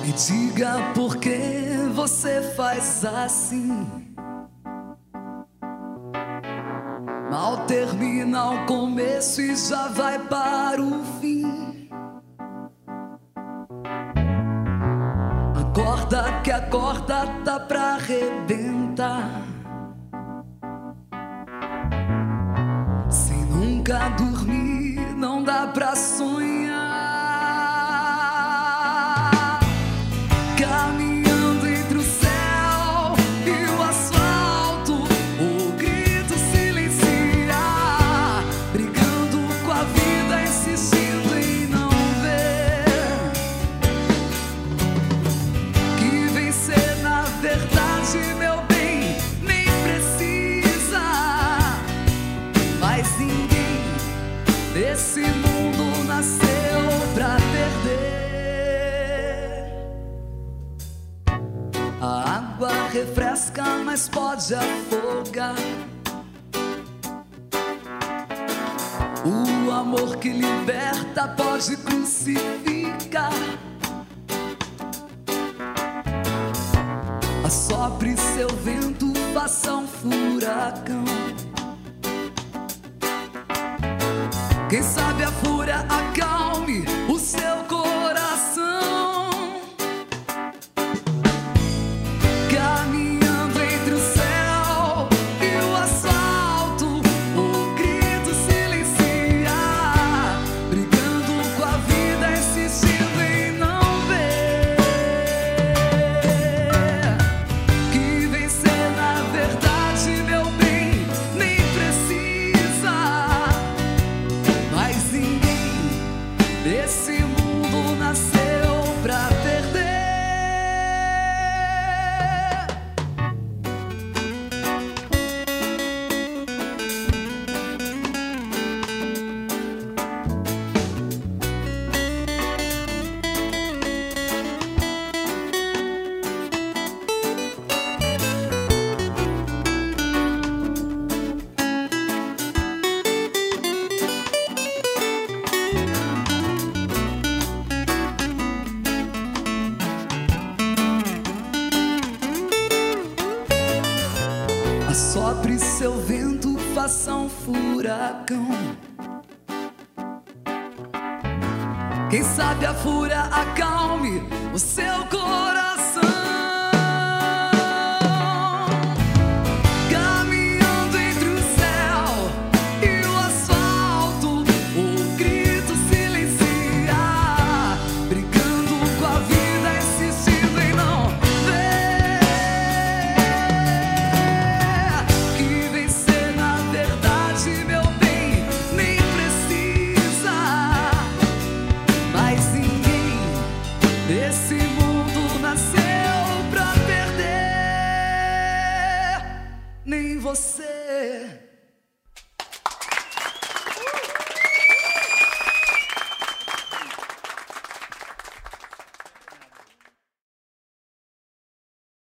Me diga por que você faz assim. Mal termina o começo e já vai para o fim. Acorda que a corda tá pra arrebentar. Sem nunca dormir, não dá pra sonhar. Caminhando entre o céu e o asfalto, o grito silenciar, brigando com a vida, insistindo em não ver que vencer na verdade, meu bem, nem precisa. Mas ninguém desse mundo nasceu pra perder. A água refresca, mas pode afogar. O amor que liberta pode crucificar. Assopre seu vento, faça um furacão. Quem sabe a fúria acalme o seu coração. Caminhando entre o céu e o asfalto, o grito silenciar, brigando com a vida, insistindo em não ver que vencer na verdade, meu bem, nem precisa. Mas ninguém desse mundo nasceu pra perder. Assopre seu vento, faça um furacão. Quem sabe a fúria acalme o seu coração. Caminhando entre o céu e o asfalto, o grito silenciar, brigando com a vida, insistindo em não ver que vencer na verdade, meu bem, nem precisa. Mas ninguém desse mundo nasceu pra perder, nem você.